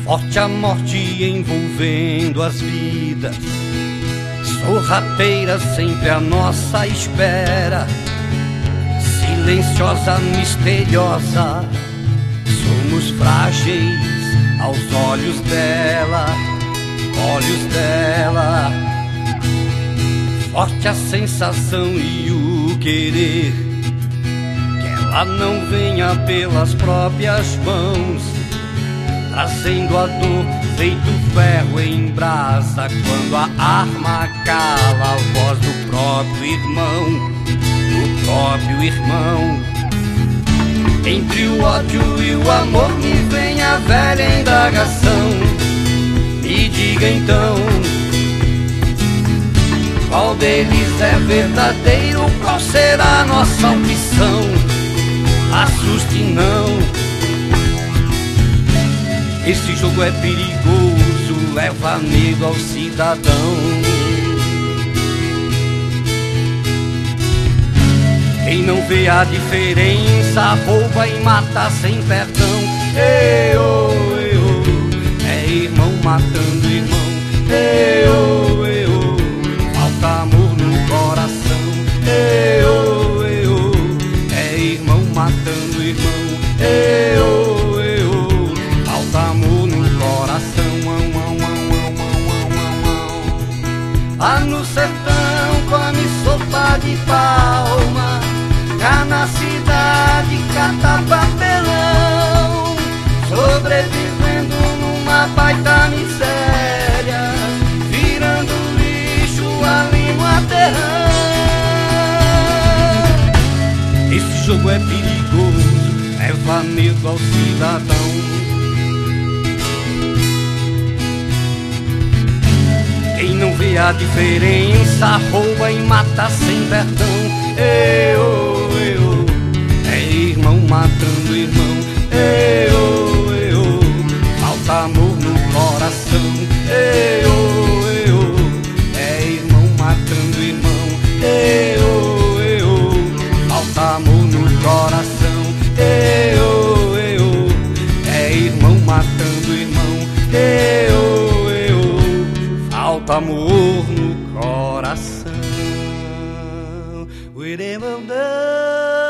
Forte a morte envolvendo as vidas, sorrateira sempre à nossa espera, silenciosa, misteriosa. Somos frágeis aos olhos dela, olhos dela. Forte a sensação e o querer, que ela não venha pelas próprias mãos, trazendo a dor feito ferro em brasa. Quando a arma cala a voz do próprio irmão, do próprio irmão. Entre o ódio e o amor me vem a velha indagação. Me diga então, qual deles é verdadeiro? Qual será a nossa opção? Assuste não. Esse jogo é perigoso, leva medo ao cidadão. Quem não vê a diferença rouba e mata sem perdão. Ei, oh, ei, oh, é irmão matando irmão. Ei, oh, ei, oh, falta amor no coração. Ei, oh, ei, oh, é irmão matando irmão. Ei, oh, ei, oh, falta amor no coração. Lá no sertão come sopa de palma, cá na cidade cata papelão, sobrevivendo numa baita miséria, virando lixo ali no aterrão. Esse jogo é perigoso, leva medo ao cidadão. Quem não vê a diferença rouba e mata sem perdão. Ei, oh, ei, oh, é irmão matando irmão. Ei, oh, ei, oh, falta amor no coração. Ei, oh, ei, oh, é irmão matando irmão. Ei, oh, ei, oh, falta amor no coração. Ei, oh, ei, oh, é irmão matando irmão. Ei, oh, ei, oh, falta amor no coração. We never know.